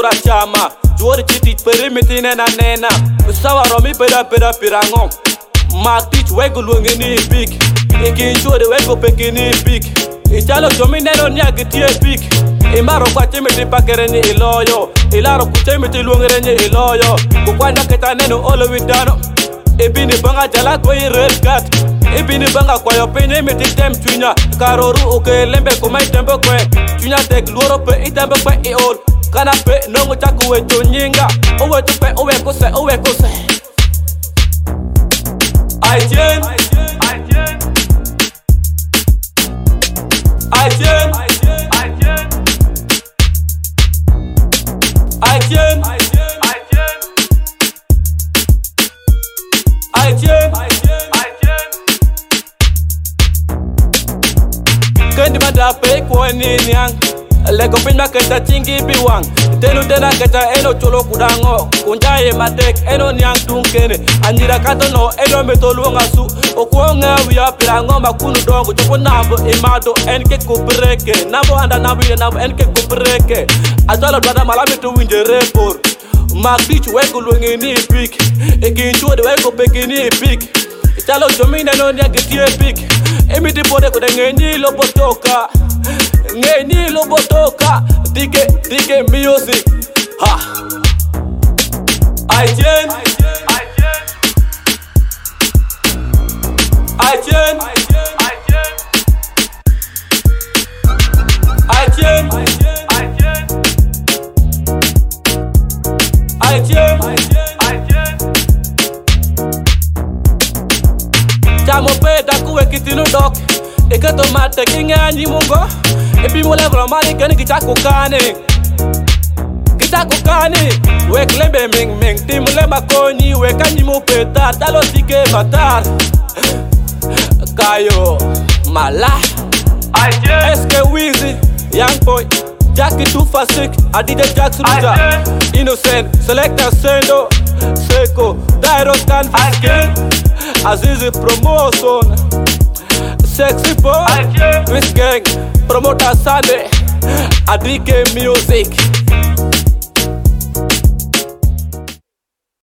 tora chama Juori chiti perimiti nena nena Usawa romi peda pirango Mark teach wego luengeni big Iki shode wego pekini big Ichalo jomi neno nyagitie big Imaro kwa chimiti pakereni iloyo Ilaro kuchimiti luengereni iloyo Kukwanda kita neno olo widano Ibini banga jala kwa red card Ibini banga kwa yopini miti tem chunya Karoru uke lembe kumai tembe kwe Chunya tek luoro pe itembe kwe iol Kana pe nongo chaku we chunyinga Uwe tupe uwe kuse Aitien Kendi madape kwa ninyang Lego pinma keta chingi biwang Tenu tena keta eno cholo kudango Kunjaye matek eno nyang tungkene Anjira kato no eno metoluanga su Okuonga wia pirango makunu dongo Chopo nambo imado enke kubreke Nambo anda nambo ya nambo enke kubreke Atwala blada malami tu winje repor Makdich weko luengeni pik Ekinchode weko pekini pik Italo jomine no nyagitie pik Emiti pode kude ngeni lobotoka Ngeni lobotoka Dike music Ha Aitien Chamo peda kuwe kitinu dok Eke tomate kinga nyimungo Epi mole vromali keni kichako kane Wek lembe ming Timule makoni Weka nyimu petar Talo sike batar Kayo Mala Eske Weezy Young boy Jackie 246 Adide Jax Ruta Innocent Selector Sendo Seko Dairos Canvas Azizi Promotion Sexy boy Twist gang Promoter Sunday Adike music